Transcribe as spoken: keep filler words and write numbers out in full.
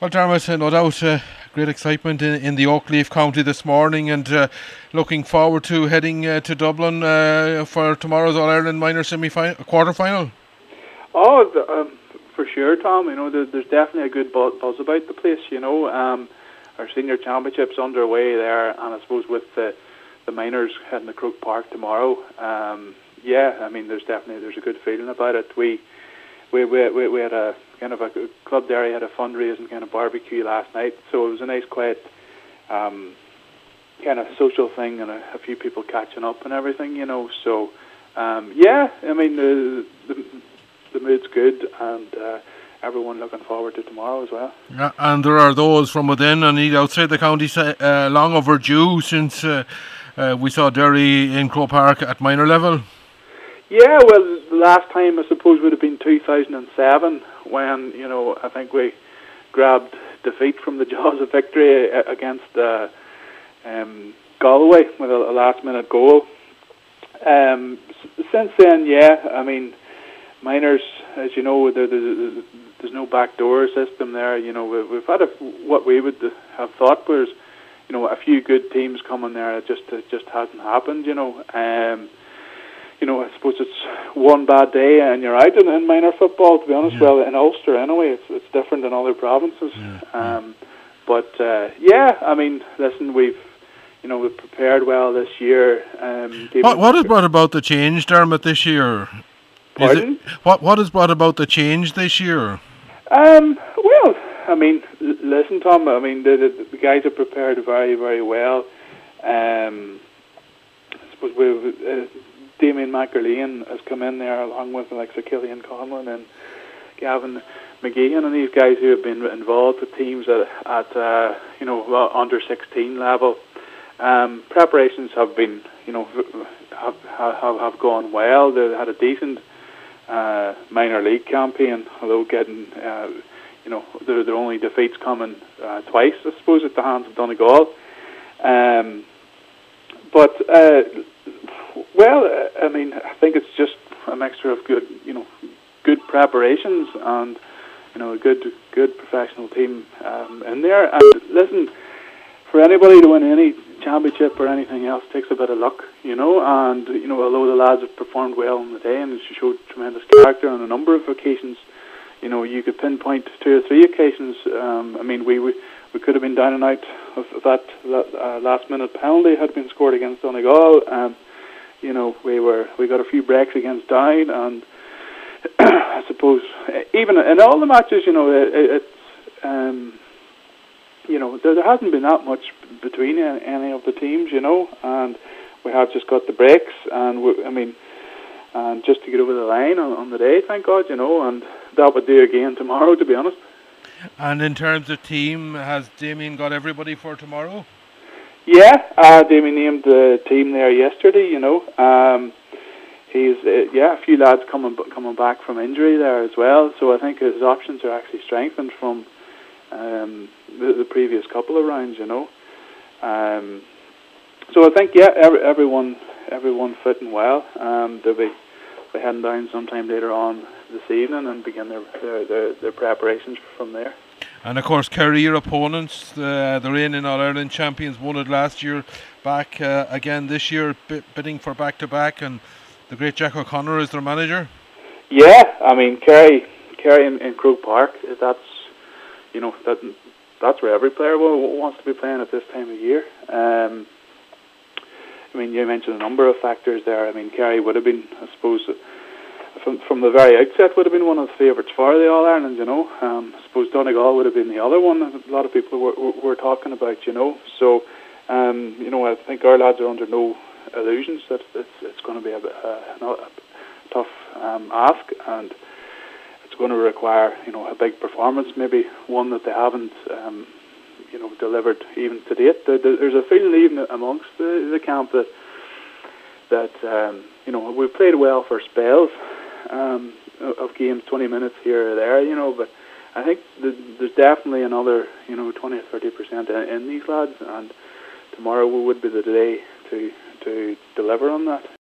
Well, Dermot, uh, no doubt uh, great excitement in, in the Oakleaf County this morning, and uh, looking forward to heading uh, to Dublin uh, for tomorrow's All-Ireland minor semi-final, quarter-final. Oh, the, um, for sure, Tom. You know, there, there's definitely a good buzz, buzz about the place. You know, um, our senior championships underway there, and I suppose with the the minors heading to Croke Park tomorrow. Um, yeah, I mean, there's definitely there's a good feeling about it. We we we we, we had a kind of a Club Derry had a fundraising kind of barbecue last night, so it was a nice, quiet um, kind of social thing, and a, a few people catching up and everything. You know, so um, yeah, I mean the the, the mood's good, and uh, everyone looking forward to tomorrow as well. Yeah, and there are those from within and outside the county uh, long overdue since uh, uh, we saw Derry in Croke Park at minor level. Yeah, well, the last time I suppose would have been two thousand seven, when, you know, I think we grabbed defeat from the jaws of victory against uh, um, Galway with a, a last-minute goal. Um, since then, yeah, I mean, minors, as you know, there, there, there's no backdoor system there. You know, we've, we've had a, what we would have thought was, you know, a few good teams coming there. It just it just hasn't happened. You know, um, you know, I suppose it's one bad day and you're out in, in minor football. To be honest, yeah. Well, in Ulster anyway, it's it's different in other provinces. Yeah. Um, but uh, yeah, I mean, listen, we've. You know, we've prepared well this year. Um, what what has brought about the change, Dermot, this year? Pardon? Is it, what what has brought about the change this year? Um, well, I mean, l- listen, Tom. I mean, the, the, the guys have prepared very, very well. Um, I suppose we've uh, Damien McErlean has come in there along with like Sir Killian Conlon and Gavin McGeehan, and these guys who have been involved with teams at, at uh, you know, under sixteen level. Um, preparations have been, you know, have have have gone well. They had a decent uh, minor league campaign, although getting, uh, you know, their their only defeats coming uh, twice, I suppose, at the hands of Donegal. Um, but uh, well, I mean, I think it's just a mixture of good, you know, good preparations and, you know, a good good professional team um, in there. And listen, for anybody to win any championship or anything else takes a bit of luck, you know, and, you know, although the lads have performed well on the day and showed tremendous character on a number of occasions, you know, you could pinpoint two or three occasions. Um, I mean, we, we we could have been down and out of that, that uh, last minute penalty had been scored against Donegal. Um, you know, we were we got a few breaks against Down, and I suppose even in all the matches, you know, it, it's um, you know, there, there hasn't been that much between any, any of the teams, you know, and we have just got the breaks, and we, I mean, and just to get over the line on, on the day, thank God, you know, and that would do again tomorrow, to be honest. And in terms of team, has Damien got everybody for tomorrow? Yeah, uh, Damien named the team there yesterday, you know. Um, he's, uh, yeah, a few lads coming coming back from injury there as well, so I think his options are actually strengthened from Um, the, the previous couple of rounds, you know. Um, so I think, yeah, every, everyone everyone fitting well. Um, they'll be they're heading down sometime later on this evening and begin their their, their, their preparations from there. And of course, career opponents, uh, the reigning All-Ireland champions, won it last year, back uh, again this year, bidding for back-to-back, and the great Jack O'Connor is their manager. Yeah, I mean, Kerry, Kerry in, in Croke Park, that's, you know, that that's where every player wants to be playing at this time of year. Um, I mean, you mentioned a number of factors there. I mean, Kerry would have been, I suppose, from from the very outset, would have been one of the favourites for the All-Ireland, you know. Um, I suppose Donegal would have been the other one that a lot of people were, were, were talking about, you know. So, um, you know, I think our lads are under no illusions that it's, it's going to be a, a, a tough um, ask, and it's going to require, you know, a big performance, maybe one that they haven't, um, you know, delivered even to date. There's a feeling even amongst the, the camp that that um, you know, we've played well for spells um, of games, twenty minutes here or there, you know, but I think there's definitely another, you know, twenty or thirty percent in, in these lads, and tomorrow would be the day to to deliver on that.